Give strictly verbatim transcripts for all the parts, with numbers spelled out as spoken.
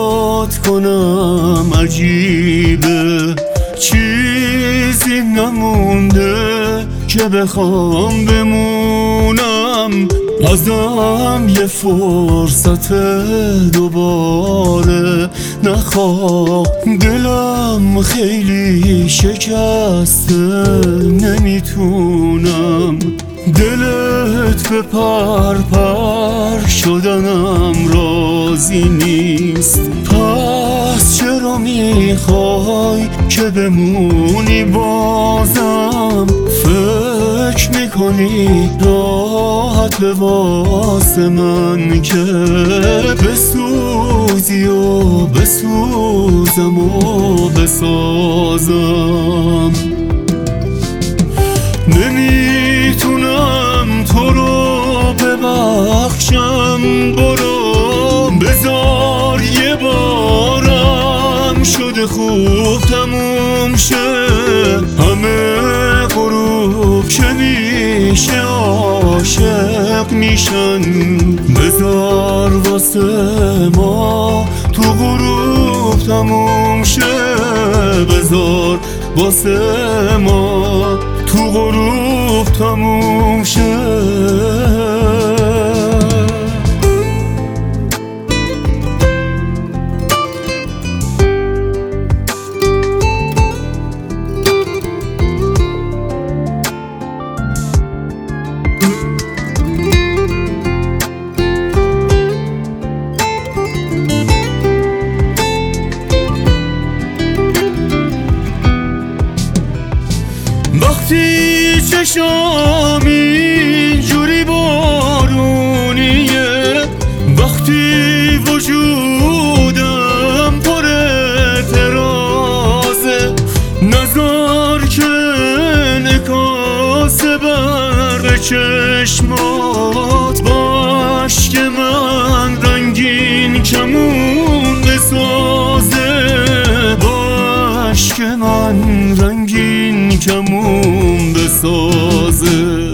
یاد کنم عجیبه، چیزی نمونده که بخوام بمونم. ازم یه فرصت دوباره نخواه، دلم خیلی شکسته نمیتونم. دلت به پر پر شدنم راضی نیست، پس چرا میخوای که بمونی بازم؟ فکر میکنی راحت به واسه من که بسوزی و بسوزم و بسازم؟ نمیتونم تو رو ببخشم، برو بذار یه بارم شده خوب تموم شه. همه غروب که میشه عاشق میشن، بذار واسه ما تو غروب تموم شه. بذار واسه ما تو غروب تموم شه. وقتی چشام اینجوری بارونیه، وقتی وجودم پر اعتراضه، نذار که انعکاس برق چشمات باش که من رنگین کمون بسازه، باش که من رنگین کمون بسازه.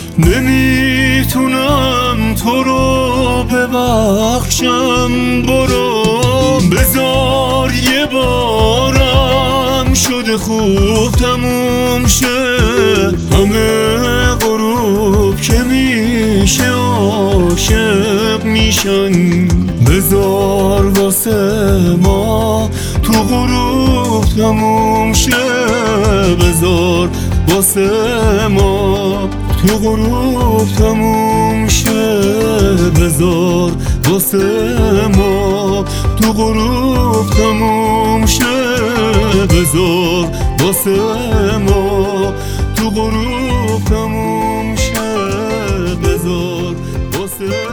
نمیتونم تو رو ببخشم، برو بذار یه بارم شده خوب تموم شه. همه غروب که میشه عاشق میشن، بذار واسه ما تو غروب تموم شه. بذار واسه ما تو غروب تموم شه. بذار واسه ما تو غروب تموم شه. بذار واسه ما تو غروب تموم شه. بذار واسه